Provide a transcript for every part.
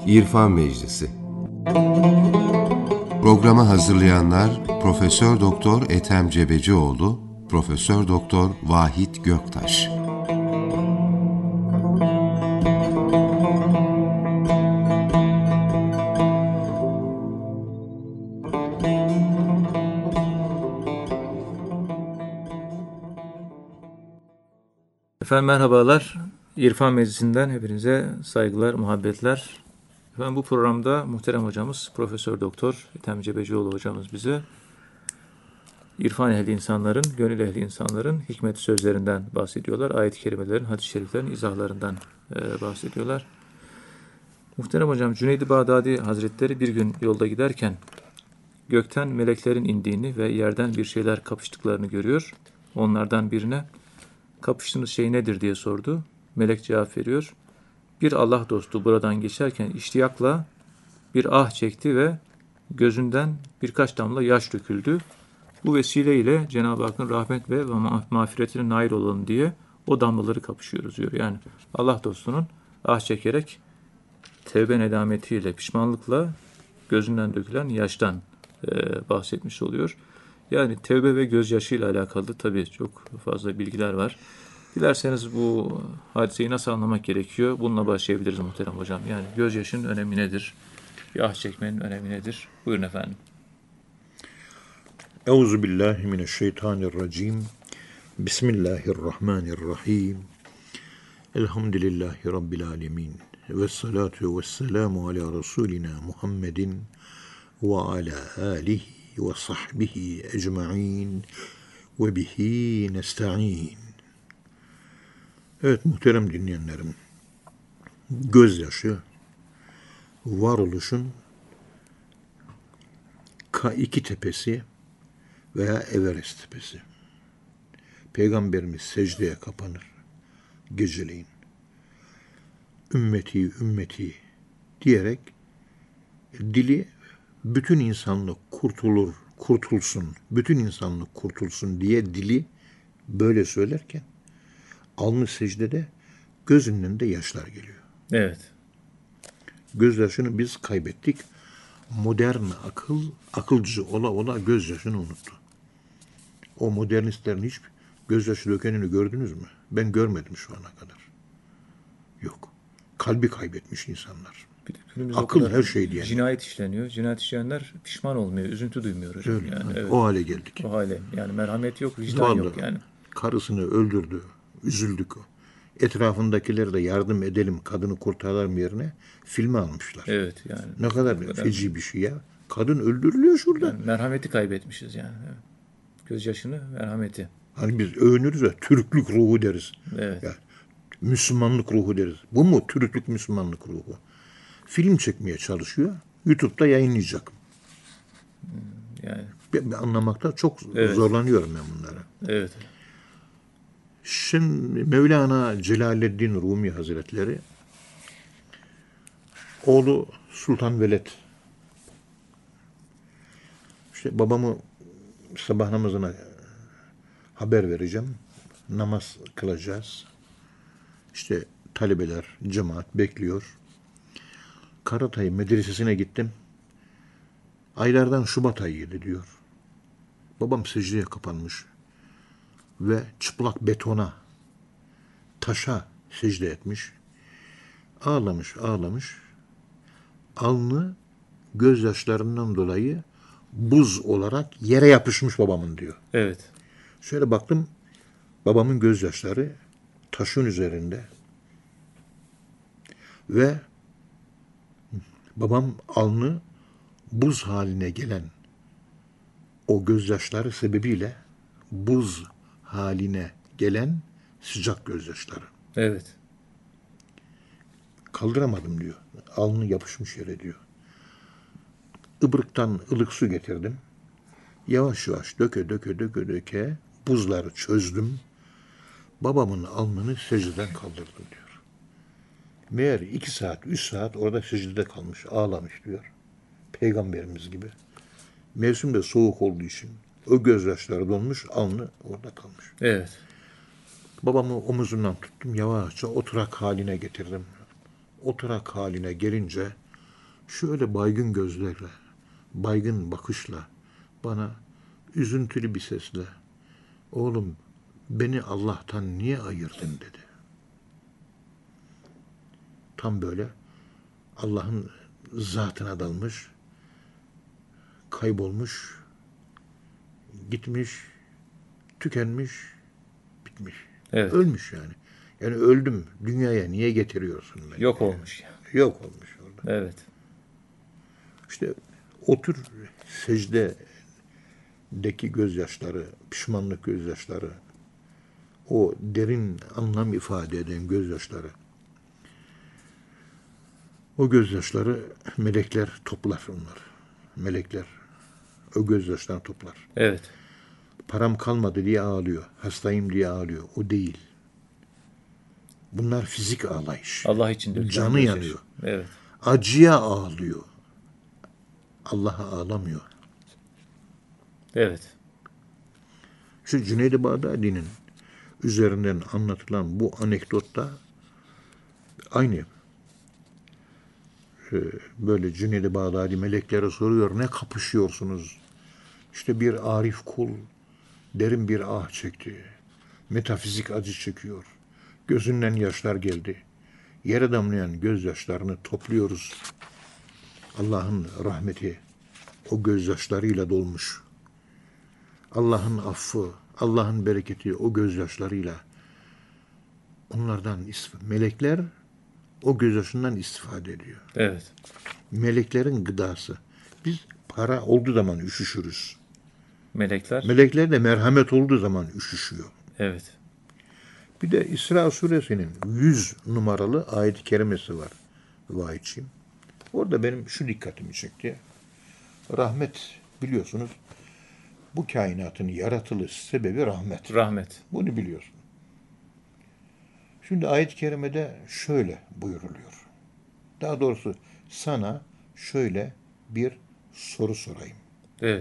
İrfan Meclisi. Programı hazırlayanlar Profesör Doktor Ethem Cebecioğlu, Profesör Doktor Vahit Göktaş. Efendim merhabalar. İrfan Meclisi'nden hepinize saygılar, muhabbetler. Efendim bu programda muhterem hocamız Profesör Doktor Ethem Cebecioğlu hocamız bize İrfan ehli insanların, gönül ehli insanların hikmet sözlerinden bahsediyorlar. Ayet-i kerimelerin, hadis-i şeriflerin izahlarından bahsediyorlar. Muhterem hocam Cüneyd-i Bağdadi Hazretleri bir gün yolda giderken gökten meleklerin indiğini ve yerden bir şeyler kapıştıklarını görüyor. Onlardan birine kapıştığınız şey nedir diye sordu. Melek cevap veriyor. Bir Allah dostu buradan geçerken iştiyakla bir ah çekti ve gözünden birkaç damla yaş döküldü. Bu vesileyle Cenab-ı Hakk'ın rahmet ve mağfiretine nail olalım diye o damlaları kapışıyoruz diyor. Yani Allah dostunun ah çekerek tevbe nedametiyle, pişmanlıkla gözünden dökülen yaştan bahsetmiş oluyor. Yani tevbe ve gözyaşıyla alakalı tabii çok fazla bilgiler var. Dilerseniz bu hadiseyi nasıl anlamak gerekiyor? Bununla başlayabiliriz muhterem hocam. Yani gözyaşının önemi nedir? Bir ah çekmenin önemi nedir? Buyurun efendim. Euzubillahimineşşeytanirracim. Bismillahirrahmanirrahim. Elhamdülillahi Rabbil alemin. Vessalatu vesselamu ala Resulina Muhammedin ve ala alihi ve sahbihi ecma'in ve bihi nesta'in. Evet muhterem dinleyenlerim, gözyaşı varoluşun K2 tepesi veya Everest tepesi. Peygamberimiz secdeye kapanır geceleyin. Ümmeti, ümmeti diyerek dili bütün insanlık kurtulsun, bütün insanlık kurtulsun diye dili böyle söylerken alnı secdede gözünün önünde yaşlar geliyor. Evet. Gözyaşını biz kaybettik. Modern akılcı ola gözyaşını unuttu. O modernistlerin hiç gözyaşı dökenini gördünüz mü? Ben görmedim şu ana kadar. Yok. Kalbi kaybetmiş insanlar. Akıl her şey diyen. Cinayet işleniyor. Cinayet işleyenler pişman olmuyor, üzüntü duymuyor hocam. Öyle, yani, evet. O hale geldik. O hale. Yani merhamet yok, vicdan yok yani. Karısını öldürdü. Üzüldük o. Etrafındakileri de yardım edelim, kadını kurtaralım yerine filme almışlar. Evet yani. Ne kadar feci bir şey ya. Kadın öldürülüyor şurada. Yani merhameti kaybetmişiz yani. Evet. Gözyaşını, merhameti. Hani biz övünürüz ya, Türklük ruhu deriz. Evet. Ya, Müslümanlık ruhu deriz. Bu mu Türklük, Müslümanlık ruhu? Film çekmeye çalışıyor. YouTube'da yayınlayacak. Yani. Ben anlamakta çok zorlanıyorum ben bunlara. Evet. Şimdi Mevlana Celaleddin Rumi Hazretleri oğlu Sultan Veled işte babamı sabah namazına haber vereceğim. Namaz kılacağız. İşte talebeler, cemaat bekliyor. Karatay medresesine gittim. Aylardan Şubat ayıydı diyor. Babam secdeye kapanmış ve çıplak betona, taşa secde etmiş. Ağlamış. Alnı gözyaşlarından dolayı buz olarak yere yapışmış babamın diyor. Evet. Şöyle baktım, babamın gözyaşları taşın üzerinde ve babam alnı buz haline gelen o gözyaşları sebebiyle buz haline gelen sıcak gözyaşları. Evet. Kaldıramadım diyor. Alnı yapışmış yere diyor. Ibrıktan ılık su getirdim. Yavaş yavaş döke buzları çözdüm. Babamın alnını secdeden kaldırdım diyor. Meğer 2 saat, 3 saat orada secdede kalmış, ağlamış diyor. Peygamberimiz gibi. Mevsim de soğuk olduğu için o gözyaşları donmuş, alnı orada kalmış. Evet. Babamı omuzundan tuttum, yavaşça oturak haline getirdim. Oturak haline gelince şöyle baygın gözlerle, baygın bakışla bana üzüntülü bir sesle oğlum beni Allah'tan niye ayırdın dedi. Tam böyle Allah'ın zatına dalmış, kaybolmuş, gitmiş, tükenmiş, bitmiş. Evet. Ölmüş yani. Yani öldüm, dünyaya niye getiriyorsun beni? Yok olmuş. Yok olmuş orada. Evet. İşte o tür secdedeki gözyaşları, pişmanlık gözyaşları, o derin anlam ifade eden gözyaşları, o gözyaşları melekler toplar onlar. Melekler o gözyaşlarını toplar. Evet. Param kalmadı diye ağlıyor. Hastayım diye ağlıyor. O değil. Bunlar fizik ağlayış. Allah için dökülen Canı gözyaşı. yanıyor. Evet. Acıya ağlıyor. Allah'a ağlamıyor. Evet. Şu Cüneyd-i Bağdadi'nin üzerinden anlatılan bu anekdotta aynı. Böyle Cüneyd-i Bağdadi meleklere soruyor, ne kapışıyorsunuz? İşte bir arif kul derin bir ah çekti. Metafizik acı çekiyor. Gözünden yaşlar geldi. Yere damlayan gözyaşlarını topluyoruz. Allah'ın rahmeti o gözyaşlarıyla dolmuş. Allah'ın affı, Allah'ın bereketi o gözyaşlarıyla. Onlardan melekler o gözyaşından istifade ediyor. Evet. Meleklerin gıdası. Biz para olduğu zaman üşüşürüz. Melekler. Melekler de merhamet olduğu zaman üşüşüyor. Evet. Bir de İsra suresinin 100 numaralı ayet-i kerimesi var. Vahidciğim. Orada benim şu dikkatimi çekti. Rahmet biliyorsunuz bu kainatın yaratılış sebebi rahmet. Rahmet. Bunu biliyorsun. Şimdi ayet-i kerimede şöyle buyuruluyor. Daha doğrusu sana şöyle bir soru sorayım. Evet.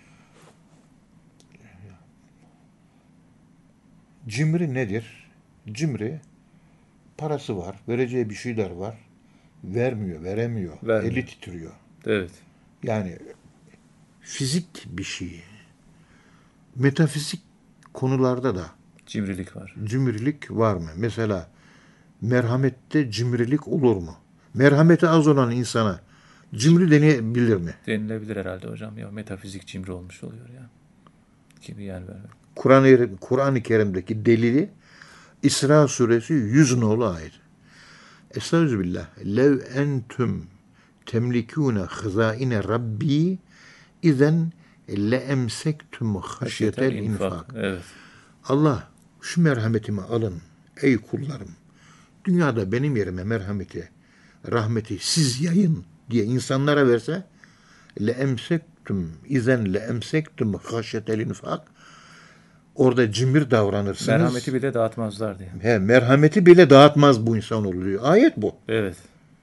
Cimri nedir? Cimri parası var, vereceği bir şeyler var. Vermiyor, veremiyor. Vermiyor. Eli titriyor. Evet. Yani fizik bir şey. Metafizik konularda da Cimrilik var. cimrilik var mı? Mesela merhamette cimrilik olur mu? Merhameti az olan insana cimri denebilir mi? Denilebilir herhalde hocam. Ya metafizik cimri olmuş oluyor ya. Kimi yer vermek. Kur'an-ı Kerim'deki delili İsra suresi 100 nolu ayet. Estağfirullah. Lev entüm temlikûne hızaine rabbi izen le emsektüm haşyetel infak. Evet. Allah şu merhametimi alın ey kullarım. Dünyada benim yerime merhameti, rahmeti siz yayın diye insanlara verse le emsektüm izen le emsektüm haşyetel infak. Orada cimri davranırsınız. Merhameti bile dağıtmazlar diye. Merhameti bile dağıtmaz bu insan oluyor. Ayet bu. Evet.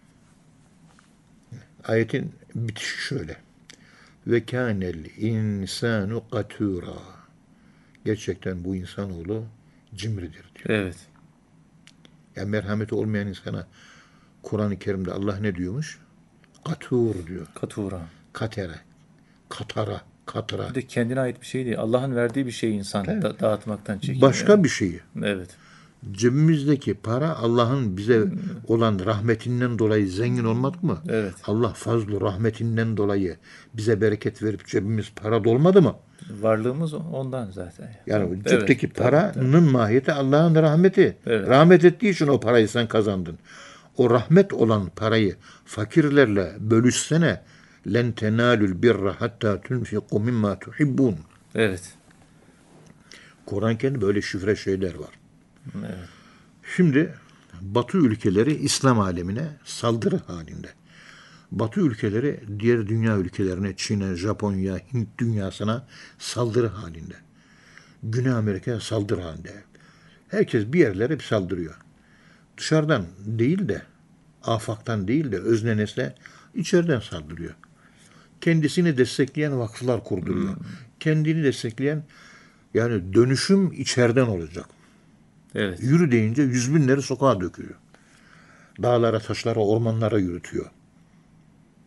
Ayetin bitişi şöyle. Ve kânel insanu katûrâ. Gerçekten bu insanoğlu cimridir diyor. Evet. Yani merhameti olmayan insana Kur'an-ı Kerim'de Allah ne diyormuş? Katûr diyor. Katura. Katere. Katara. Katra. Bir de kendine ait bir şey değil. Allah'ın verdiği bir şeyi insan dağıtmaktan çekiniyor. Başka bir şeyi. Evet. Cebimizdeki para Allah'ın bize olan rahmetinden dolayı zengin olmadık mı? Evet. Allah fazl-ı rahmetinden dolayı bize bereket verip cebimiz para dolmadı mı? Varlığımız ondan zaten. Yani Evet, cepteki tabii, paranın tabii. mahiyeti Allah'ın rahmeti. Evet. Rahmet ettiği için o parayı sen kazandın. O rahmet olan parayı fakirlerle bölüşsene. Len tenalul birra hatta tunfiqu mimma tuhibbun. Evet. Kur'an kendi böyle şifre şeyler var. Evet. Şimdi Batı ülkeleri İslam alemine saldırı halinde. Batı ülkeleri diğer dünya ülkelerine, Çin'e, Japonya, Hint dünyasına saldırı halinde. Güney Amerika'ya saldırı halinde. Herkes bir yerlere bir saldırıyor. Dışarıdan değil de, afaktan değil de özne nesne içeriden saldırıyor. Kendisini destekleyen vakıflar kurduruyor. Kendini destekleyen, yani dönüşüm içeriden olacak. Evet. Yürü deyince 100 binleri sokağa döküyor. Dağlara, taşlara, ormanlara yürütüyor.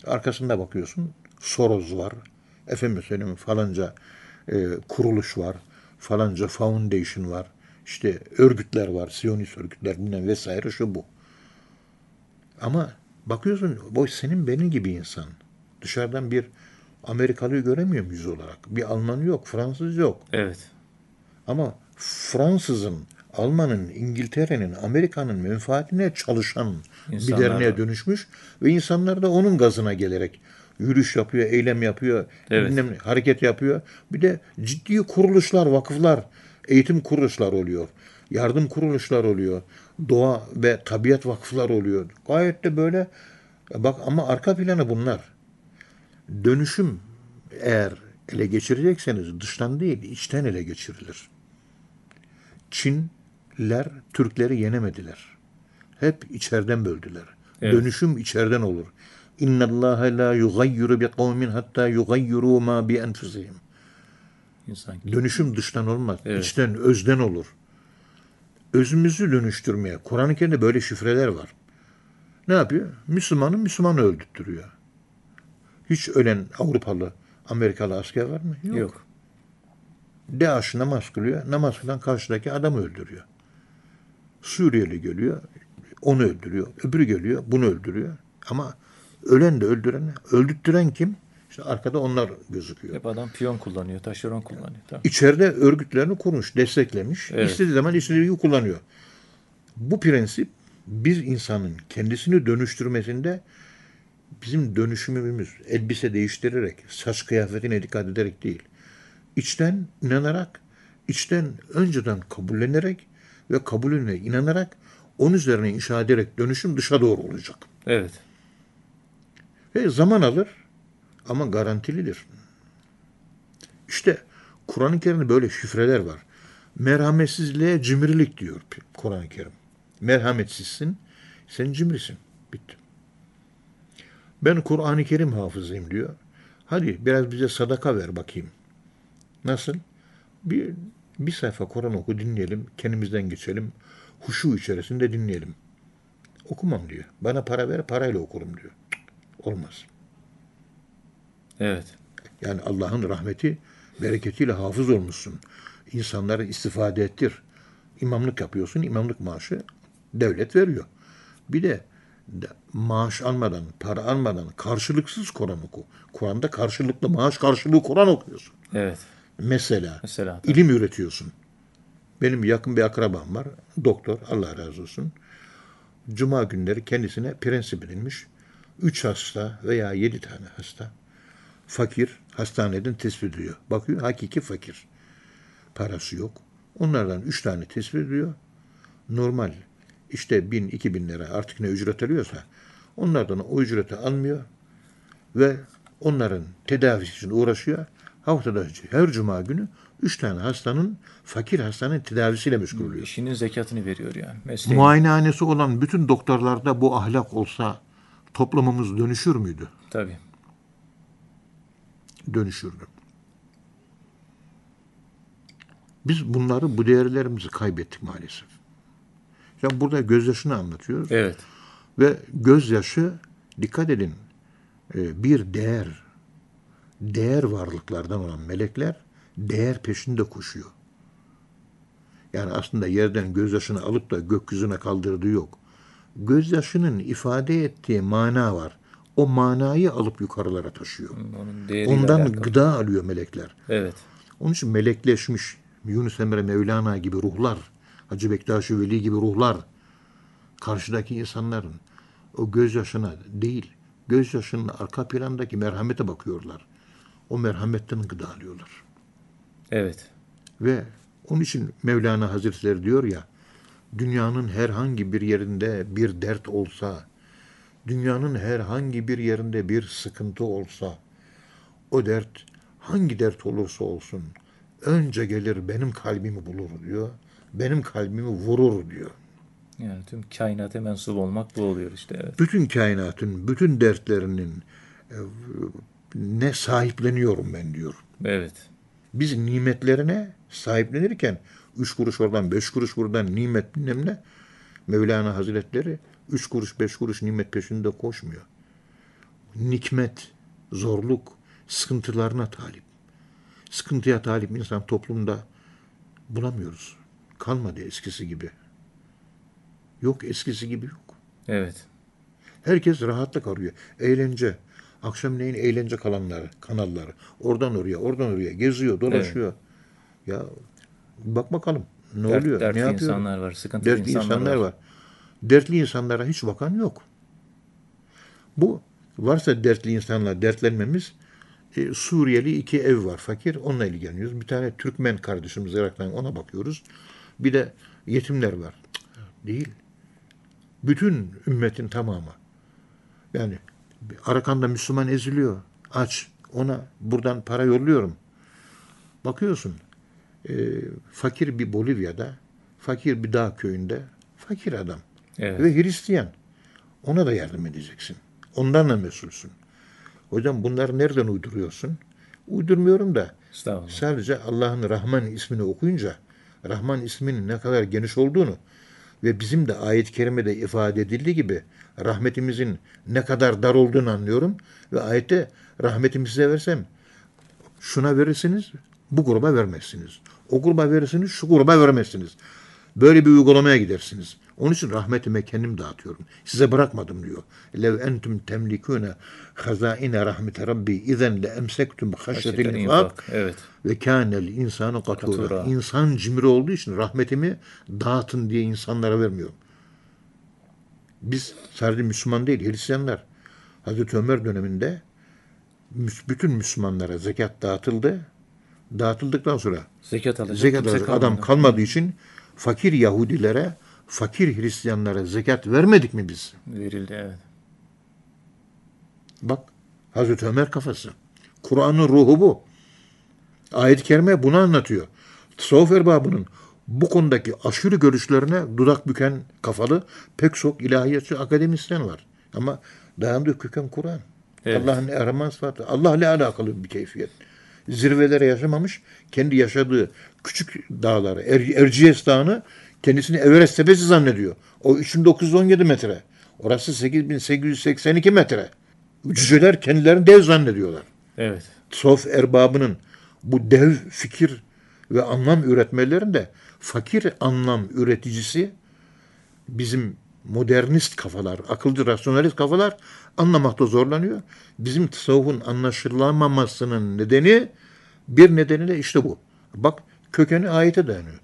Arkasında bakıyorsun Soros var. Efendim söyleyeyim falanca kuruluş var. Falanca foundation var. İşte örgütler var. Siyonist örgütler bilmem vesaire şu bu. Ama bakıyorsun bu senin benim gibi insan. Dışarıdan bir Amerikalıyı göremiyorum yüz olarak. Bir Alman yok, Fransız yok. Evet. Ama Fransızın, Alman'ın, İngiltere'nin, Amerika'nın menfaatine çalışan bir İnsanlar derneğe var. dönüşmüş ve insanlar da onun gazına gelerek yürüyüş yapıyor, eylem yapıyor, Evet. bilmem ne, hareket yapıyor. Bir de ciddi kuruluşlar, vakıflar, eğitim kuruluşlar oluyor. Yardım kuruluşlar oluyor. Doğa ve tabiat vakıflar oluyor. Gayet de böyle bak ama arka planı bunlar. Dönüşüm eğer ele geçirecekseniz dıştan değil içten ele geçirilir. Çinler Türkleri yenemediler. Hep içeriden böldüler. Evet. Dönüşüm içeriden olur. İnna Allah la yugayyiru bi kavmin hatta yugayyiru ma bi enfusihim. İnsan. Dönüşüm dıştan olmaz. Evet. İçten, özden olur. Özümüzü dönüştürmeye. Kur'an-ı Kerim'de böyle şifreler var. Ne yapıyor? Müslümanı öldürtüyor. Hiç ölen Avrupalı, Amerikalı asker var mı? Yok. DAEŞ namaz kılıyor. Namaz kılan karşıdaki adamı öldürüyor. Suriyeli geliyor. Onu öldürüyor. Öbürü geliyor. Bunu öldürüyor. Ama ölen de öldürttüren kim? İşte arkada onlar gözüküyor. Hep adam piyon kullanıyor, taşeron kullanıyor. Tamam. İçeride örgütlerini kurmuş, desteklemiş. Evet. İstediği zaman istediği kullanıyor. Bu prensip bir insanın kendisini dönüştürmesinde bizim dönüşümümüz elbise değiştirerek, saç kıyafetine dikkat ederek değil. İçten inanarak, içten önceden kabullenerek ve kabulüne inanarak onun üzerine inşa ederek dönüşüm dışa doğru olacak. Evet. Ve zaman alır ama garantilidir. İşte Kur'an-ı Kerim'de böyle şifreler var. Merhametsizliğe cimrilik diyor Kur'an-ı Kerim. Merhametsizsin, sen cimrisin. Bitti. Ben Kur'an-ı Kerim hafızıyım diyor. Hadi biraz bize sadaka ver bakayım. Nasıl? Bir sayfa Kur'an oku dinleyelim, kendimizden geçelim, huşu içerisinde dinleyelim. Okumam diyor. Bana para ver, parayla okurum diyor. Olmaz. Evet. Yani Allah'ın rahmeti, bereketiyle hafız olmuşsun. İnsanları istifade ettir. İmamlık yapıyorsun, imamlık maaşı devlet veriyor. Bir de maaş almadan, para almadan karşılıksız Kur'an oku. Kur'an'da karşılıklı, maaş karşılığı Kur'an okuyorsun. Evet. Mesela Tabii. ilim üretiyorsun. Benim yakın bir akrabam var. Doktor, Allah razı olsun. Cuma günleri kendisine prensip edilmiş. 3 hasta veya 7 tane hasta. Fakir, hastaneden tespit ediyor. Bakıyor, hakiki fakir. Parası yok. Onlardan 3 tane tespit ediyor. Normal, işte 1000-2000 lira artık ne ücret alıyorsa onlardan o ücreti almıyor ve onların tedavisi için uğraşıyor. Haftada her cuma günü 3 tane fakir hastanın tedavisiyle meşgul oluyor. İşinin zekatını veriyor yani. Mesleğin. Muayenehanesi olan bütün doktorlarda bu ahlak olsa toplumumuz dönüşür müydü? Tabii. Dönüşürdü. Biz bu değerlerimizi kaybettik maalesef. Yani burada gözyaşını anlatıyoruz. Evet. Ve gözyaşı, dikkat edin, bir değer varlıklardan olan melekler değer peşinde koşuyor. Yani aslında yerden gözyaşını alıp da gökyüzüne kaldırdığı yok. Gözyaşının ifade ettiği mana var. O manayı alıp yukarılara taşıyor. Onun değeriyle Ondan alakalı. gıda alıyor melekler. Evet. Onun için melekleşmiş Yunus Emre Mevlana gibi ruhlar, Hacı Bektaş-ı Veli gibi ruhlar, karşıdaki insanların o gözyaşına değil, gözyaşının arka plandaki merhamete bakıyorlar. O merhametten gıda alıyorlar. Evet. Ve onun için Mevlana Hazretleri diyor ya, dünyanın herhangi bir yerinde bir dert olsa, dünyanın herhangi bir yerinde bir sıkıntı olsa, o dert hangi dert olursa olsun önce gelir benim kalbimi bulur diyor. Benim kalbimi vurur diyor. Yani tüm kainata mensup olmak bu oluyor işte. Evet. Bütün kainatın, bütün dertlerinin ne sahipleniyorum ben diyor. Evet. Biz nimetlerine sahiplenirken 3 kuruş oradan 5 kuruş buradan nimet bilmem ne, Mevlana Hazretleri 3 kuruş 5 kuruş nimet peşinde koşmuyor. nikmet, zorluk, sıkıntılarına talip. Sıkıntıya talip insan toplumda bulamıyoruz. Kalmadı eskisi gibi. Yok, eskisi gibi yok. Evet. Herkes rahatlık arıyor. Eğlence. Akşamleyin eğlence kanalları. Oradan oraya geziyor, dolaşıyor. Ya bak bakalım ne oluyor, Dertli ne yapıyor? insanlar var, sıkıntılı Dertli insanlar insanlar var. var. Dertli insanlara hiç bakan yok. Bu varsa dertli insanlar dertlenmemiz, Suriyeli 2 ev var fakir, onunla ilgileniyoruz. Bir tane Türkmen kardeşimiz Irak'tan, ona bakıyoruz. Bir de yetimler var. Değil. Bütün ümmetin tamamı. Yani Arakan'da Müslüman eziliyor. Aç. Ona buradan para yolluyorum. Bakıyorsun fakir bir Bolivya'da, fakir bir dağ köyünde, fakir adam. Evet. Ve Hristiyan. Ona da yardım edeceksin. Ondan da mesulsün. Hocam bunları nereden uyduruyorsun? Uydurmuyorum da Estağfurullah. sadece Allah'ın Rahman ismini okuyunca Rahman isminin ne kadar geniş olduğunu ve bizim de ayet-i kerimede ifade edildiği gibi rahmetimizin ne kadar dar olduğunu anlıyorum ve ayette rahmetimi size versem şuna verirsiniz, bu gruba vermezsiniz. O gruba verirsiniz, şu gruba vermezsiniz. Böyle bir uygulamaya gidersiniz. Onun için rahmetime kendim dağıtıyorum. Size bırakmadım diyor. Lev entum temlikune hazaine rahmete rabbi izen le emsektum haşyetil infak Evet. ve kânel insanı katura. Katura. İnsan cimri olduğu için rahmetimi dağıtın diye insanlara vermiyorum. Biz sadece Müslüman değil, Hristiyanlar. Hazreti Ömer döneminde bütün Müslümanlara zekat dağıtıldı. Dağıtıldıktan sonra Zekat alacak zekat kimse alacak adam kalmadı. kalmadığı için fakir Yahudilere, fakir Hristiyanlara zekat vermedik mi biz? Verildi, evet. Bak, Hazreti Ömer kafası. Kur'an'ın ruhu bu. Ayet-i kerime bunu anlatıyor. Tasavvuf erbabının bu konudaki aşırı görüşlerine dudak büken kafalı pek çok ilahiyatçı akademisyen var. Ama dayandığı köken Kur'an. Evet. Allah'ın Erman sıfatı. Allah'la alakalı bir keyfiyet. Zirvelere yaşamamış, kendi yaşadığı küçük dağları, Erciyes Dağı'nı kendisini Everest tepesi zannediyor. O 3917 metre. Orası 8882 metre. Cüceler kendilerini dev zannediyorlar. Evet. Tasavvuf erbabının bu dev fikir ve anlam üretmelerinde fakir anlam üreticisi bizim modernist kafalar, akılcı rasyonalist kafalar anlamakta zorlanıyor. Bizim tasavvufun anlaşılamamasının bir nedeni de işte bu. Bak, kökeni ayete dayanıyor.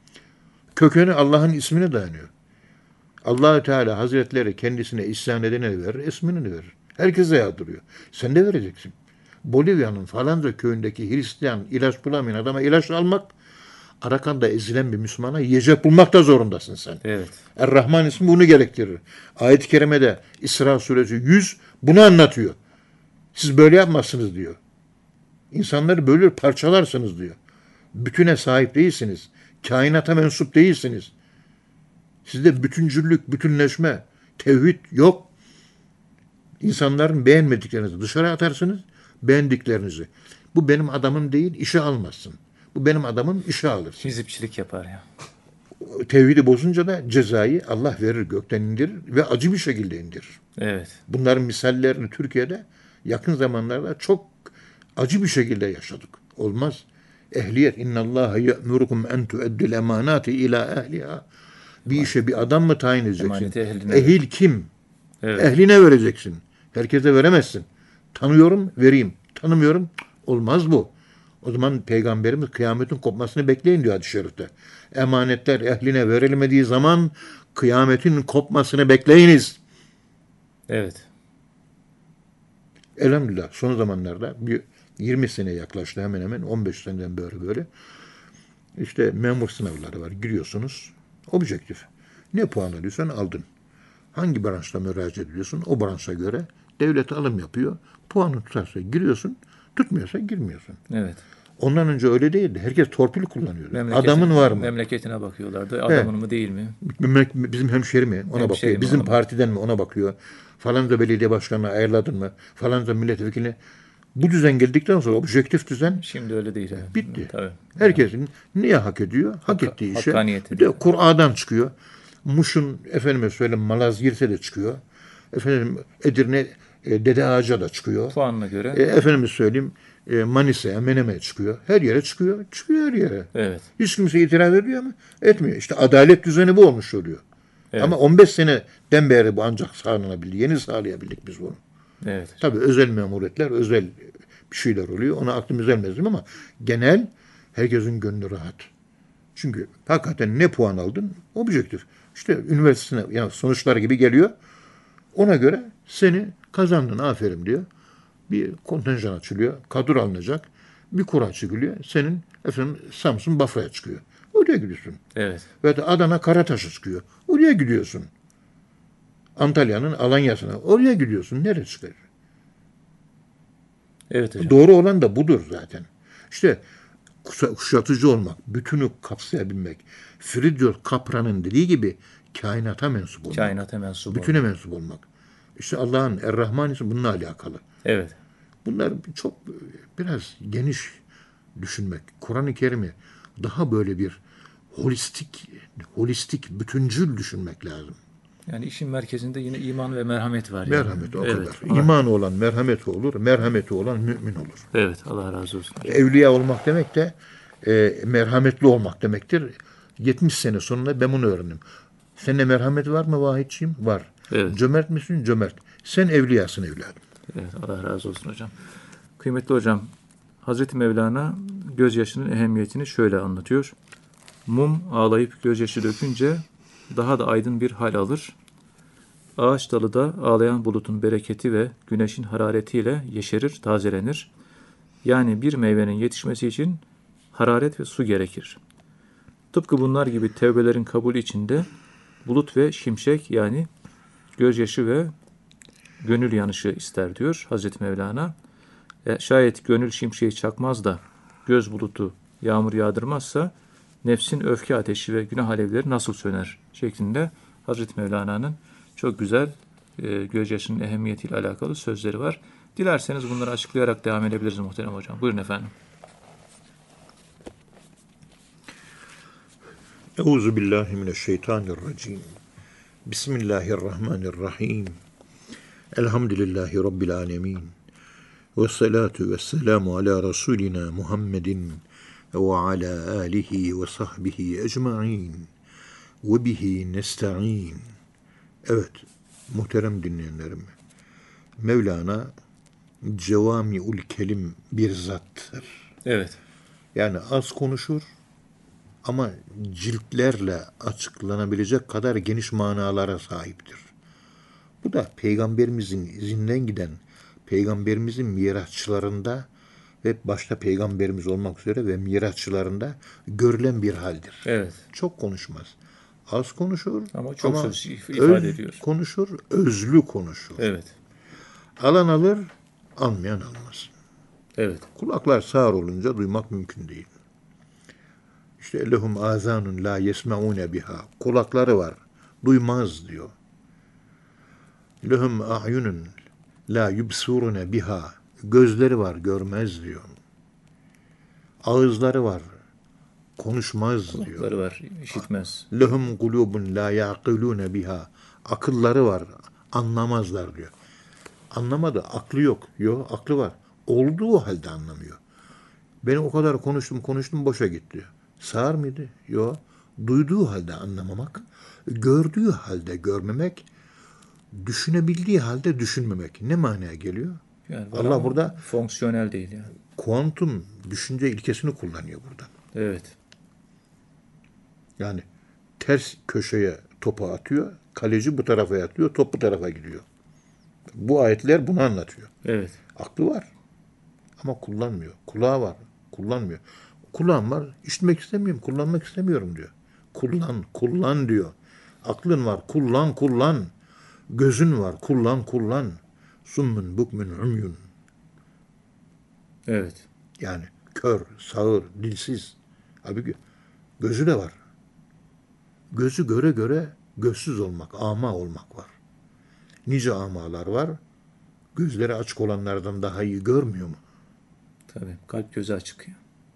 Kökeni Allah'ın ismine dayanıyor. Allah-u Teala Hazretleri kendisine isyan edene verir, ismini verir. Herkese yağdırıyor. Sen de vereceksin. Bolivya'nın falanca köyündeki Hristiyan ilaç bulamayan adama ilaç almak, Arakan'da ezilen bir Müslümana yiyecek bulmak da zorundasın sen. Evet. Er-Rahman ismi bunu gerektirir. Ayet-i Kerime'de İsra suresi 100 bunu anlatıyor. Siz böyle yapmazsınız diyor. İnsanları bölür parçalarsınız diyor. Bütüne sahip değilsiniz. Kainata mensup değilsiniz. Sizde bütüncüllük, bütünleşme, tevhid yok. İnsanların beğenmediklerinizi dışarı atarsınız, beğendiklerinizi. Bu benim adamım değil, işe almazsın. Bu benim adamım, işe alırsın. Hizipçilik yapar ya. Tevhidi bozunca da cezayı Allah verir, gökten indirir ve acı bir şekilde indirir. Evet. Bunların misallerini Türkiye'de yakın zamanlarda çok acı bir şekilde yaşadık. Olmaz. Ehliyet. İnnallâhe ye'murukum en tu'eddil emanati ila ehliha. Bir işe bir adam mı tayin edeceksin? Emaneti ehline. Ehil kim? Evet. Ehline vereceksin. Herkese veremezsin. Tanıyorum, vereyim. Tanımıyorum, olmaz bu. O zaman Peygamberimiz kıyametin kopmasını bekleyin diyor hadis-i şerifte. Emanetler ehline verilmediği zaman kıyametin kopmasını bekleyiniz. Evet. Elhamdülillah son zamanlarda bir 20 sene yaklaştı, hemen hemen 15 seneden böyle. İşte memur sınavları var. Giriyorsunuz. Objektif. Ne puan alıyorsan aldın. Hangi branşta müracaat ediyorsun? O branşa göre devlet alım yapıyor. Puanı tutarsa giriyorsun, tutmuyorsa girmiyorsun. Evet. Ondan önce öyle değildi. Herkes torpil kullanıyordu. Adamın var mı? Memleketine bakıyorlardı. Adamın mı değil mi? Bizim hemşeri mi? Ona Hemşeri bakıyor. mi? Bizim Ona partiden mi? Ona bakıyor. Falanca belediye başkanına ayarladın mı? Falanca milletvekili. Bu düzen geldikten sonra objektif düzen Şimdi öyle değil. Evet. bitti. Tabii. Herkesin niye hak ediyor? Hak ettiği işe. hakkaniyet Bir de ediyor. Kur'an'dan çıkıyor. Muş'un efendime söyleyeyim Malazgirt'e de çıkıyor. Efendim Edirne Dede Ağaca da çıkıyor. Puanına göre. Efendime söyleyeyim Manisa'ya, Menemen'e çıkıyor. Her yere çıkıyor. Çıkıyor her yere. Evet. Hiç kimse itiraz ediyor mu? Etmiyor. İşte adalet düzeni bu olmuş oluyor. Evet. Ama 15 seneden beri bu ancak sağlanabildi. Yeni sağlayabildik biz bunu. Evet. Tabii özel memuriyetler, özel bir şeyler oluyor. Ona aklım ermezdim ama genel herkesin gönlü rahat. Çünkü hakikaten ne puan aldın? Objektif. İşte üniversitesine yani sonuçlar gibi geliyor. Ona göre seni kazandın aferin diyor. Bir kontenjan açılıyor. Kadro alınacak. Bir kura çıkılıyor. Senin efendim Samsun Bafra'ya çıkıyor. Oraya gidiyorsun. Evet. Ve de Adana Karataş'a çıkıyor. Oraya gidiyorsun. Antalya'nın Alanya'sına. Oraya gidiyorsun. Nereye çıkar? Evet hocam. Doğru olan da budur zaten. İşte kuşatıcı olmak, bütünü kapsayabilmek. Friedrich Kapra'nın dediği gibi kainata mensup olmak. Kainata mensup Bütüne mensup olmak. İşte Allah'ın Er-Rahman ismi bununla alakalı. Evet. Bunlar çok biraz geniş düşünmek. Kur'an-ı Kerim'i daha böyle bir holistik, bütüncül düşünmek lazım. Yani işin merkezinde yine iman ve merhamet var. Yani. Merhamet o Evet. kadar. İmanı olan merhameti olur, merhameti olan mümin olur. Evet. Allah razı olsun. Evliya olmak demek de merhametli olmak demektir. 70 sene sonunda ben bunu öğrendim. Senin merhamet var mı Vahitçiğim? Var. Evet. Cömert misin? Cömert. Sen evliyasın evladım. Evet. Allah razı olsun hocam. Kıymetli hocam, Hazreti Mevlana gözyaşının ehemmiyetini şöyle anlatıyor. Mum ağlayıp gözyaşı dökünce daha da aydın bir hal alır. Ağaç dalı da ağlayan bulutun bereketi ve güneşin hararetiyle yeşerir, tazelenir. Yani bir meyvenin yetişmesi için hararet ve su gerekir. Tıpkı bunlar gibi tevbelerin kabulü içinde bulut ve şimşek yani gözyaşı ve gönül yanışı ister diyor Hazreti Mevlana. Şayet gönül şimşeği çakmaz da göz bulutu yağmur yağdırmazsa nefsin öfke ateşi ve günah alevleri nasıl söner şeklinde Hazreti Mevlana'nın çok güzel gözyaşının ehemmiyetiyle alakalı sözleri var. Dilerseniz bunları açıklayarak devam edebiliriz muhterem hocam. Buyurun efendim. Euzubillahimineşşeytanirracim. Bismillahirrahmanirrahim. Elhamdülillahi Rabbil alemin. Ve salatu ve selamu ala Resulina Muhammedin ve ala alihi ve sahbihi ecma'in ve bihi nesta'in. Evet, muhterem dinleyenlerim. Mevlana cevami'ul kelim bir zattır. Evet. Yani az konuşur ama ciltlerle açıklanabilecek kadar geniş manalara sahiptir. Bu da Peygamberimizin izinden giden, Peygamberimizin mirasçılarında ve başta Peygamberimiz olmak üzere ve mirasçılarında görülen bir haldir. Evet. Çok konuşmaz. Az konuşur Ama çok söz ifade ediyor. Konuşur, özlü konuşur. Evet. Alan alır, almayan almaz. Evet. Kulaklar sağır olunca duymak mümkün değil. İşte lehum azanun la yesmeune biha. Kulakları var, duymaz diyor. Lehum a'yunun la yubsurune biha. Gözleri var, görmez diyor. Ağızları var, konuşmaz diyor. Kulakları var, işitmez. Lehum kulubun la yaqilune biha. Akılları var, anlamazlar diyor. Anlamadı, aklı yok. Yok, aklı var. Olduğu halde anlamıyor. Ben o kadar konuştum boşa gitti. Sağır mıydı? Yok. Duyduğu halde anlamamak, gördüğü halde görmemek, düşünebildiği halde düşünmemek. Ne manaya geliyor? Yani Allah burada fonksiyonel değil yani. kuantum düşünce ilkesini kullanıyor burada. Evet. Yani ters köşeye topu atıyor, kaleci bu tarafa atıyor, top bu tarafa gidiyor. Bu ayetler bunu anlatıyor. Evet. Aklı var ama kullanmıyor. Kulağı var, kullanmıyor. Kulağım var, işitmek istemiyorum, kullanmak istemiyorum diyor. Kullan diyor. Aklın var, kullan. Gözün var, kullan. Summun bukmun umyun. Evet. Yani kör, sağır, dilsiz. Halbuki gözü de var. Gözü göre gözsüz olmak, ama olmak var. Nice amalar var. Gözleri açık olanlardan daha iyi görmüyor mu? Tabii. Kalp gözü açık.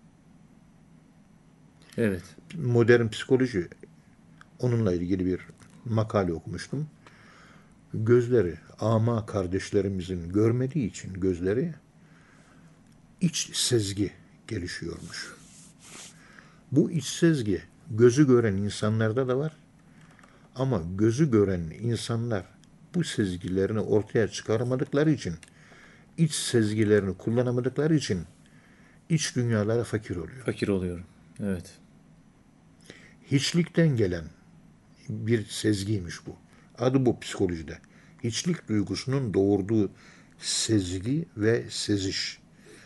Evet. Modern psikoloji, onunla ilgili bir makale okumuştum. gözleri ama kardeşlerimizin görmediği için gözleri iç sezgi gelişiyormuş. Bu iç sezgi gözü gören insanlarda da var. Ama gözü gören insanlar bu sezgilerini ortaya çıkaramadıkları için, iç sezgilerini kullanamadıkları için iç dünyalara fakir oluyor. Fakir oluyorum. Evet. Hiçlikten gelen bir sezgiymiş bu. Adı bu psikolojide. Hiçlik duygusunun doğurduğu sezgi ve seziş.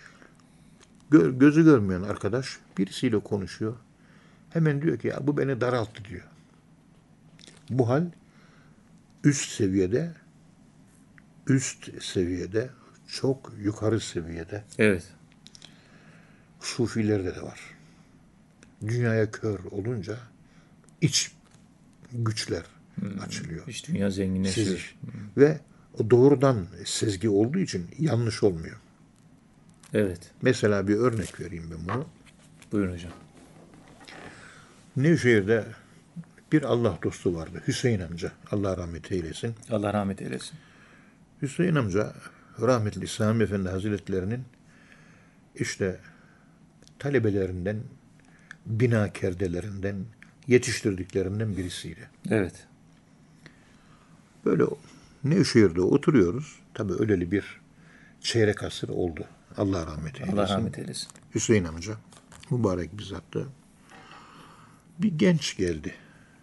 Gözü görmeyen arkadaş birisiyle konuşuyor. Hemen diyor ki ya bu beni daralttı diyor. Bu hal üst seviyede, çok yukarı seviyede Evet. sufilerde de var. Dünyaya kör olunca iç güçler açılıyor. İç dünya zenginleşiyor. Seziş. Ve o doğrudan sezgi olduğu için yanlış olmuyor. Evet. Mesela bir örnek vereyim ben bunu. Buyurun hocam. Nevşehir'de bir Allah dostu vardı. Hüseyin amca. Allah rahmet eylesin. Allah rahmet eylesin. Hüseyin amca rahmetli Sami Efendi Hazretlerinin işte talebelerinden, bina kerdelerinden, yetiştirdiklerinden birisiydi. Evet. Böyle Nevşehir'de oturuyoruz. Tabii öyleli bir çeyrek asır oldu. Allah rahmet eylesin. Allah rahmet eylesin. Hüseyin amca, mübarek bir zattı. Bir genç geldi.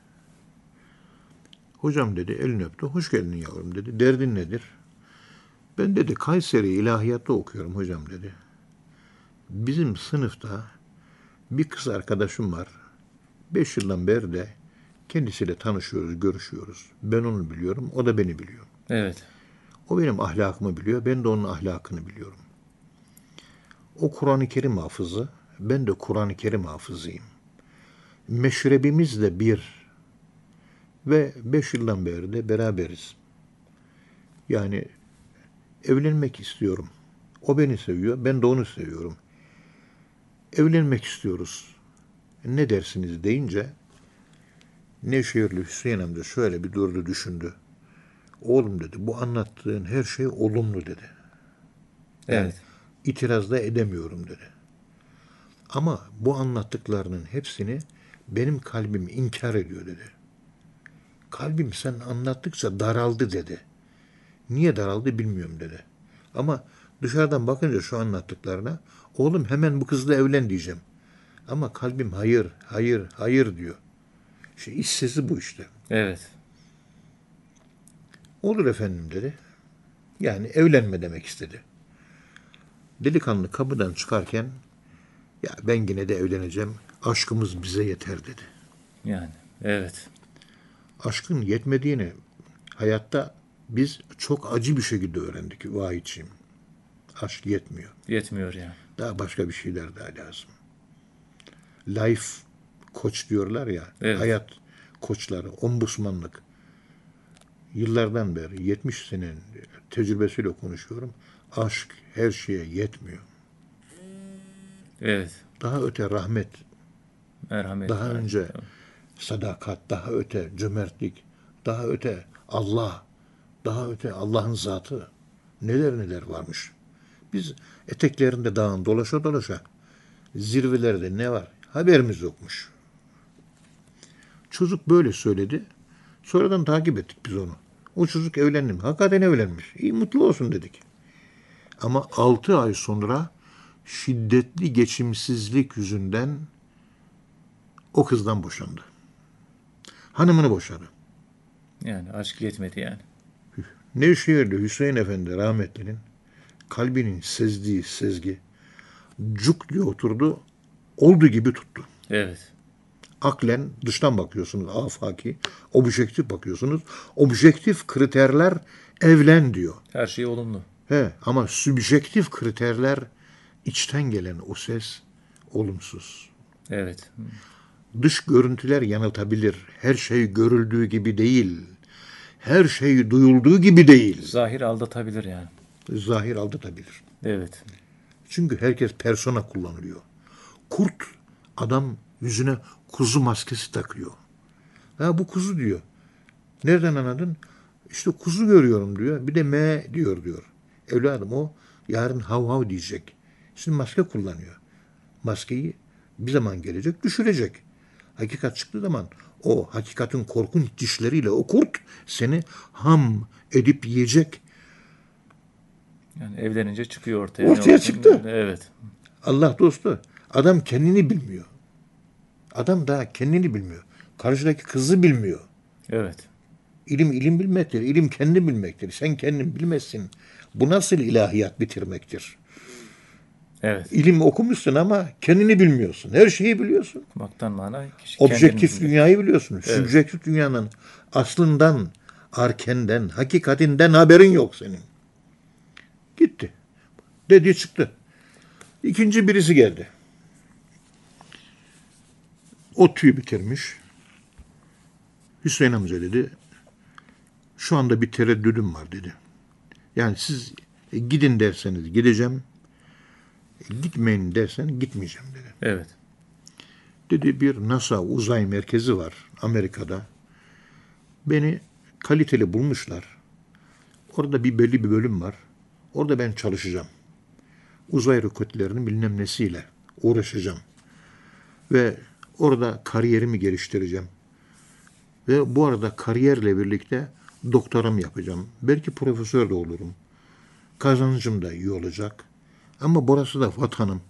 Hocam dedi, elini öptü. Hoş geldin yavrum dedi. Derdin nedir? Ben dedi Kayseri İlahiyat'ta okuyorum hocam dedi. Bizim sınıfta bir kız arkadaşım var. 5 yıldan beri de kendisiyle tanışıyoruz, görüşüyoruz. Ben onu biliyorum, o da beni biliyor. Evet. O benim ahlakımı biliyor, ben de onun ahlakını biliyorum. O Kur'an-ı Kerim hafızı, ben de Kur'an-ı Kerim hafızıyım. Meşrebimiz de bir ve 5 yıldan beri de beraberiz. Yani evlenmek istiyorum. O beni seviyor, ben de onu seviyorum. Evlenmek istiyoruz. Ne dersiniz deyince Nevşehirli Hüseyin amca şöyle bir durdu düşündü. Oğlum dedi, bu anlattığın her şey olumlu dedi. Yani Evet. itiraz da edemiyorum dedi. Ama bu anlattıklarının hepsini benim kalbim inkar ediyor dedi. Kalbim sen anlattıkça daraldı dedi. Niye daraldı bilmiyorum dedi. Ama dışarıdan bakınca şu anlattıklarına oğlum hemen bu kızla evlen diyeceğim. Ama kalbim hayır, hayır, hayır diyor. İşte iç sesi bu işte. Evet. Olur efendim dedi. Yani evlenme demek istedi. Delikanlı kapıdan çıkarken ya ben yine de evleneceğim. Aşkımız bize yeter dedi. Yani. Evet. Aşkın yetmediğini hayatta biz çok acı bir şekilde öğrendik Vahitciğim. Aşk yetmiyor. Yetmiyor yani. Daha başka bir şeyler daha lazım. Life koç diyorlar ya. Evet. Hayat koçları, ombudsmanlık. Yıllardan beri 70 senenin tecrübesiyle konuşuyorum. Aşk her şeye yetmiyor. Evet. Daha öte rahmet, Merhamet. daha var. önce Tamam. sadakat, daha öte cömertlik, daha öte Allah, daha öte Allah'ın zatı. Neler neler varmış. Biz eteklerinde dağın dolaşa dolaşa zirvelerde ne var? Haberimiz yokmuş. Çocuk böyle söyledi. Sonradan takip ettik biz onu. O çocuk evlendi mi? Hakikaten evlenmiş. İyi mutlu olsun dedik. Ama 6 ay sonra şiddetli geçimsizlik yüzünden o kızdan boşandı. Hanımını boşadı. Yani aşk yetmedi yani. Nevşehir'de Hüseyin Efendi rahmetlinin kalbinin sezdiği sezgi cuk diye oturdu. Olduğu gibi tuttu. Evet. Aklen dıştan bakıyorsunuz afaki, objektif bakıyorsunuz. Objektif kriterler evlen diyor. Her şey olumlu. Ama sübjektif kriterler içten gelen o ses olumsuz. Evet. Dış görüntüler yanıltabilir. Her şey görüldüğü gibi değil. Her şey duyulduğu gibi değil. Zahir aldatabilir yani. Zahir aldatabilir. Evet. Çünkü herkes persona kullanılıyor. Kurt adam yüzüne kuzu maskesi takıyor. Ha bu kuzu diyor. Nereden anladın? İşte kuzu görüyorum diyor. Bir de me diyor. Evladım o yarın hav hav diyecek. Şimdi maske kullanıyor. Maskeyi bir zaman gelecek düşürecek. Hakikat çıktığı zaman o hakikatin korkunç dişleriyle o kurt seni ham edip yiyecek. Yani evlenince çıkıyor ortaya. Ne Ortaya olsun? çıktı. Evet. Allah dostu. Adam kendini bilmiyor. Adam daha kendini bilmiyor. Karşıdaki kızı bilmiyor. Evet. İlim bilmektir. İlim kendi bilmektir. Sen kendin bilmezsin. Bu nasıl ilahiyat bitirmektir? Evet. İlim okumuşsun ama kendini bilmiyorsun. Her şeyi biliyorsun. Okumaktan mana kişi Objektif kendini dünyayı biliyorsun. Evet. Sübjektif dünyanın aslından, arkenden, hakikatinden haberin yok senin. Gitti. Dedi çıktı. İkinci birisi geldi. ODTÜ'yü bitirmiş. Hüseyin amca dedi. Şu anda bir tereddüdüm var dedi. Yani siz gidin derseniz gideceğim. Gitmeyin dersen gitmeyeceğim dedi. Evet. Dedi bir NASA uzay merkezi var Amerika'da. Beni kaliteli bulmuşlar. Orada belli bir bölüm var. Orada ben çalışacağım. Uzay roketlerinin bilmem nesiyle uğraşacağım. Ve orada kariyerimi geliştireceğim. Ve bu arada kariyerle birlikte doktoramı yapacağım. Belki profesör de olurum. Kazancım da iyi olacak. Ama burası da vatanım.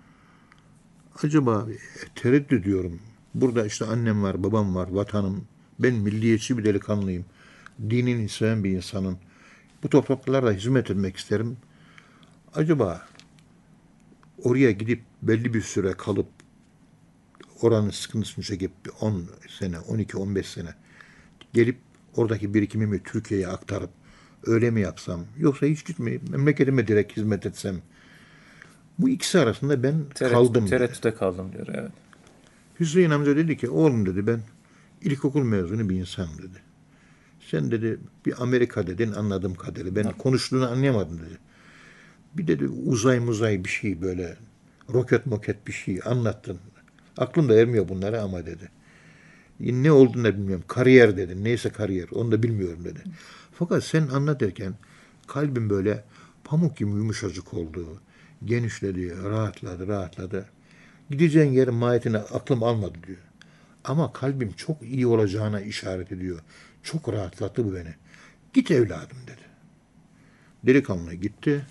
Acaba tereddüt ediyorum. Burada işte annem var, babam var, vatanım. Ben milliyetçi bir delikanlıyım. Dinini seven bir insanım. Bu topraklarda hizmet etmek isterim. Acaba oraya gidip belli bir süre kalıp oranın sıkıntısını çekip 10 sene, 12-15 sene gelip oradaki birikimimi Türkiye'ye aktarıp öyle mi yapsam? Yoksa hiç gitmeyip memleketime direkt hizmet etsem? Bu ikisi arasında ben kaldım. Tereddüte kaldım diyor. Evet. Hüseyin amca dedi ki oğlum dedi ben ilkokul mezunu bir insanım dedi. Sen dedi bir Amerika dedin anladığım kadarıyla. Ben konuştuğunu anlayamadım dedi. Bir dedi uzay bir şey böyle roket bir şey anlattın. Aklım da ermiyor bunlara ama dedi. Ne olduğunu da bilmiyorum. Kariyer dedi. Neyse kariyer. Onu da bilmiyorum dedi. Fakat sen anlatırken kalbim böyle pamuk gibi yumuşacık oldu. Genişledi, rahatladı. Gideceğin yerin mahiyetine aklım almadı diyor. Ama kalbim çok iyi olacağına işaret ediyor. Çok rahatlattı bu beni. Git evladım dedi. Delikanlı gitti.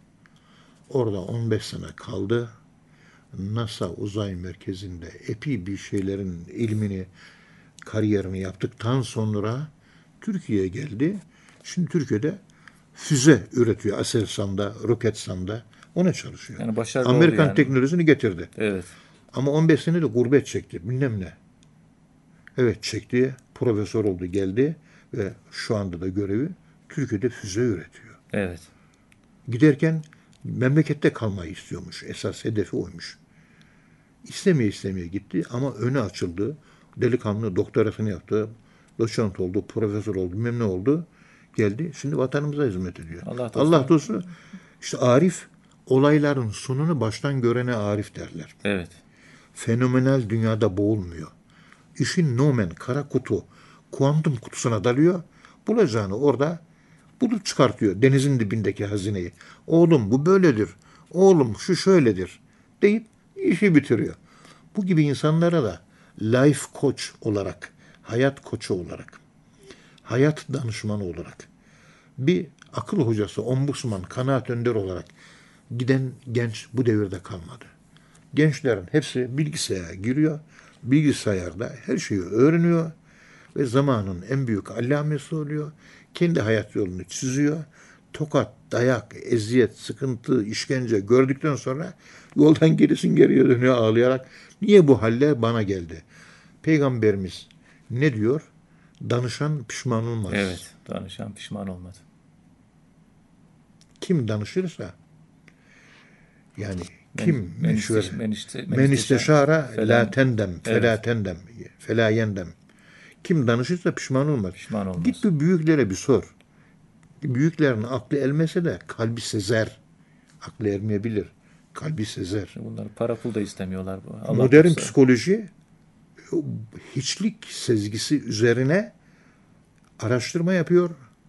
Orada 15 sene kaldı. NASA uzay merkezinde epey bir şeylerin ilmini, kariyerini yaptıktan sonra Türkiye'ye geldi. Şimdi Türkiye'de füze üretiyor. Aselsan'da, Roketsan'da. Ona çalışıyor. Yani başarılı oldu Amerikan yani. teknolojisini getirdi. Evet. Ama 15 sene de gurbet çekti. Bilmem ne. Evet çekti. Profesör oldu geldi. Ve şu anda da görevi Türkiye'de füze üretiyor. Evet. Giderken memlekette kalmayı istiyormuş. Esas hedefi oymuş. İstemeye gitti ama önü açıldı. Delikanlı doktorasını yaptı. Doçent oldu, profesör oldu, bilmem ne oldu. Geldi. Şimdi vatanımıza hizmet ediyor. Allah dostu. İşte Arif olayların sonunu baştan görene Arif derler. Evet. Fenomenal dünyada boğulmuyor. İşin nomen, kara kutu, kuantum kutusuna dalıyor. Bulacağını orada bulup çıkartıyor. Denizin dibindeki hazineyi. Oğlum bu böyledir. Oğlum şu şöyledir. Deyip işi bitiriyor. Bu gibi insanlara da life coach olarak, hayat koçu olarak, hayat danışmanı olarak, bir akıl hocası, ombudsman, kanaat önder olarak giden genç bu devirde kalmadı. Gençlerin hepsi bilgisayara giriyor. Bilgisayarda her şeyi öğreniyor ve zamanın en büyük allamesi oluyor. Kendi hayat yolunu çiziyor. Tokat, dayak, eziyet, sıkıntı, işkence gördükten sonra yoldan geriye dönüyor ağlayarak. Niye bu haller bana geldi? Peygamberimiz ne diyor? Danışan pişman olmaz. Evet. Danışan pişman olmadı. Kim danışırsa yani kim Men isteşara falan. la tendem, Evet. fela tendem, fela yendem. Kim danışırsa pişman olmaz. Pişman olmaz. Git bu büyüklere bir sor. Büyüklerin aklı elmese de kalbi sezer. Aklı ermeyebilir. Kalbi sezer. Bunlar para pul da istemiyorlar. Allah Modern korusun. psikoloji hiçlik sezgisi üzerine araştırma yapıyor.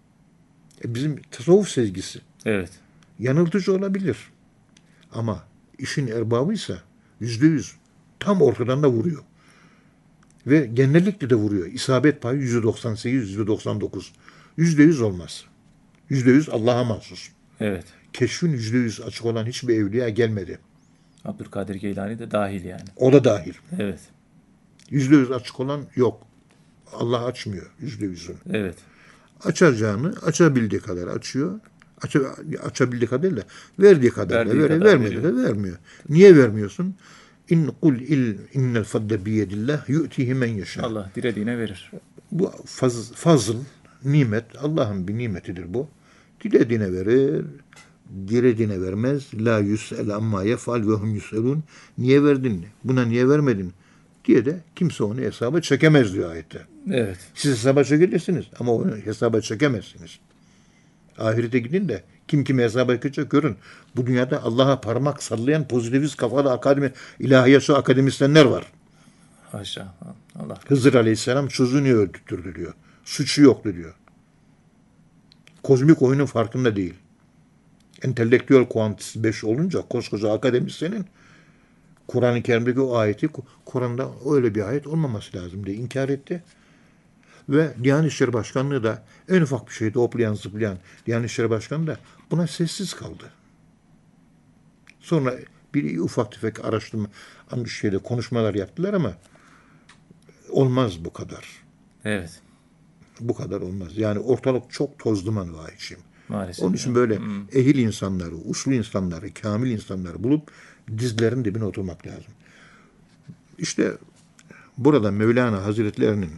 Bizim tasavvuf sezgisi Evet. yanıltıcı olabilir. Ama işin erbabıysa %100 tam ortadan da vuruyor. Ve genellikle de vuruyor. İsabet payı %98, %99. %100 olmaz. %100 Allah'a mahsus. Evet. Keşfin %100 açık olan hiçbir evliya gelmedi. Abdülkadir Geylani de dahil yani. O da dahil. Evet. %100 açık olan yok. Allah açmıyor %100'ünü. Evet. Açacağını açabildiği kadar açıyor. Açabildiği kadar da verdiği kadar da Verdiği kadar vermediği veriyor. de vermiyor. Niye vermiyorsun? İnnel fadle biyedillah yu'tihi men yeşâ. Allah dilediğine verir. Bu fazıl, nimet, Allah'ın bir nimetidir bu. Dilediğine verir, dilediğine vermez. La yus'el amma yef'al ve hum yus'elun. Niye verdin? Buna niye vermedin? Diye de kimse onu hesaba çekemez diyor ayette. Evet. Siz hesaba çekeceksiniz ama onu hesaba çekemezsiniz. Ahirete gidin de kim kime hesaba çekecek görün. Bu dünyada Allah'a parmak sallayan pozitivist kafalı ilahiyatçı akademisyenler var. Haşa. Allah. Hızır Aleyhisselam çocuğu niye öldürttürdü diyor. Suçu yoktu diyor. Kozmik oyunun farkında değil. Entelektüel kuantisi 5 olunca koskoca akademisyenin Kur'an-ı Kerim'deki o ayeti Kur'an'da öyle bir ayet olmaması lazım diye inkar etti. Ve Diyanet İşleri Başkanlığı da en ufak bir şeyde hoplayan zıplayan Diyanet İşleri Başkanı da buna sessiz kaldı. Sonra bir ufak tefek araştırma konuşmalar yaptılar ama olmaz bu kadar. Evet. Bu kadar olmaz. Yani ortalık çok toz duman vahişim. Maalesef. Onun için böyle ehil insanları, uslu insanları, kamil insanları bulup dizlerin dibine oturmak lazım. İşte burada Mevlana Hazretlerinin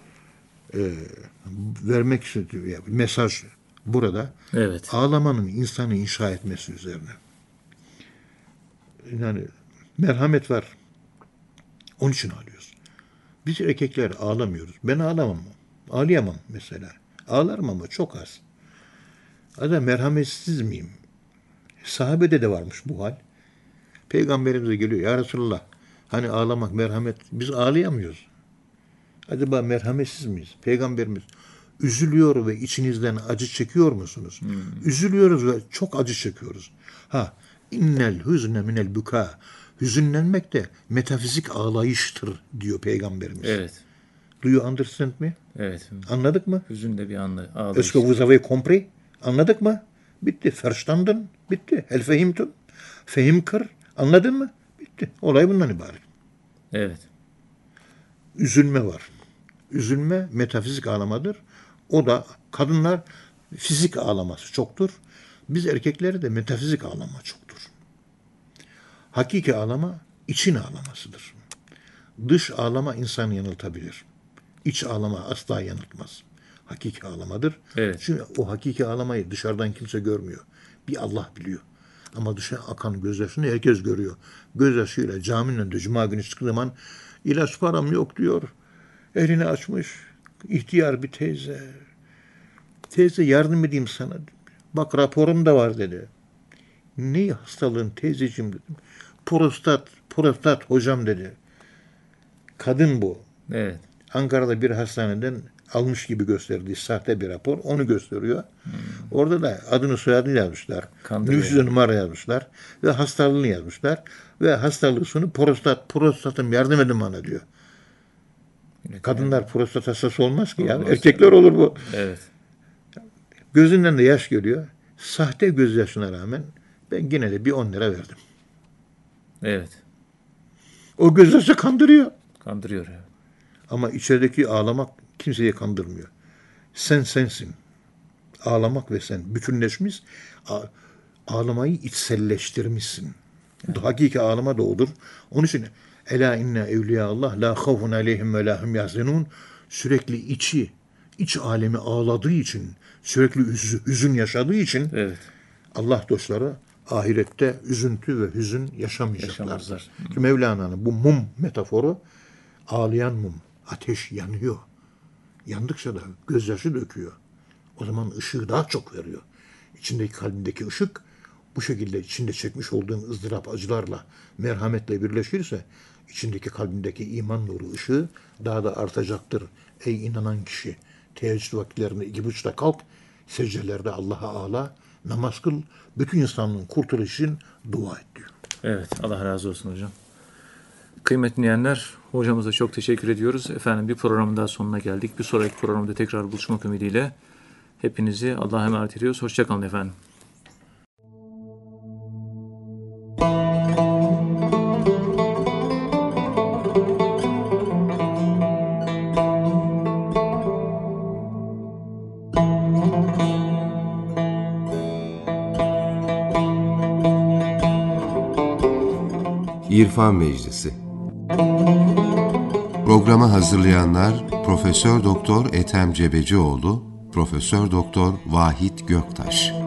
vermek istediği mesaj burada. Evet. Ağlamanın insanı inşa etmesi üzerine. Yani merhamet var. Onun için ağlıyoruz. Biz erkekler ağlamıyoruz. Ben ağlamam. Ağlayamam mesela. Ağlarım ama çok az. Adam merhametsiz miyim? Sahabede de varmış bu hal. Peygamberimize geliyor. Ya Resulallah, hani ağlamak, merhamet, biz ağlayamıyoruz. Acaba merhametsiz miyiz? Peygamberimiz üzülüyor ve içinizden acı çekiyor musunuz? Üzülüyoruz ve çok acı çekiyoruz. İnnel hüzne minel buka. Hüzünlenmek de metafizik ağlayıştır diyor Peygamberimiz. Evet. Do you understand me? Evet. Anladık mı? Hüzün de bir ağlayış. Est-ce que vous avez compris? Anladık mı? Bitti. Verstanden? Bitti. Hel fehimtum? Fehim kır. Anladın mı? Bitti. Olay bundan ibaret. Evet. Üzülme var. Üzülme metafizik ağlamadır. O da kadınlar fizik ağlaması çoktur. Biz erkekleri de metafizik ağlama çoktur. Hakiki ağlama için ağlamasıdır. Dış ağlama insanı yanıltabilir. İç ağlama asla yanıltmaz. Hakiki ağlamadır. Evet. Çünkü o hakiki ağlamayı dışarıdan kimse görmüyor. Bir Allah biliyor. Ama dışarı akan gözyaşını herkes görüyor. Gözyaşıyla caminin önünde cuma günü çıktığı zaman ilaç param yok diyor. Elini açmış. İhtiyar bir teyze. Teyze yardım edeyim sana. Bak raporum da var dedi. Ne hastalığın teyzeciğim dedim. Prostat hocam dedi. Kadın bu. Evet. Ankara'da bir hastaneden almış gibi gösterdiği sahte bir rapor. Onu gösteriyor. Orada da adını soyadını yazmışlar. Kandırıyor. Nüfus numara yazmışlar. Ve hastalığını yazmışlar. Ve hastalığı sonu prostatım yardım edin bana diyor. Kadınlar prostat hastası olmaz ki ya. Olmaz. Erkekler olur bu. Evet. Gözünden de yaş geliyor. Sahte gözyaşına rağmen ben yine de bir 10 lira verdim. Evet. O gözyaşı kandırıyor. Kandırıyor. Evet. Ama içerideki ağlamak kimseyi kandırmıyor. Sen sensin. Ağlamak ve sen bütünleşmiş. Ağlamayı içselleştirmişsin. Hakiki ağlama da odur. Onun için Ela inne evliya Allah la havfun aleyhim ve la hum yahzenun. Sürekli iç alemi ağladığı için, sürekli hüzün yaşadığı için Evet. Allah dostları ahirette üzüntü ve hüzün yaşamayacaklardır. Yaşamazlar. Çünkü Mevlana'nın bu mum metaforu ağlayan mum. Ateş yanıyor. Yandıkça da gözyaşı döküyor. O zaman ışığı daha çok veriyor. İçindeki kalbindeki ışık bu şekilde içinde çekmiş olduğun ızdırap acılarla, merhametle birleşirse içindeki kalbindeki iman nuru ışığı daha da artacaktır. Ey inanan kişi, teheccüd vakitlerinde 2.30'da kalk, Secdelerde Allah'a ağla, namaz kıl, bütün insanlığın kurtuluşu için dua et diyor. Evet, Allah razı olsun hocam. Kıymetli dinleyenler, hocamıza çok teşekkür ediyoruz. Efendim bir programın daha sonuna geldik. Bir sonraki programda tekrar buluşmak ümidiyle hepinizi Allah'a emanet ediyoruz. Hoşça kalın efendim. İrfan Meclisi. Programı hazırlayanlar Profesör Doktor Ethem Cebecioğlu, Profesör Doktor Vahit Göktaş.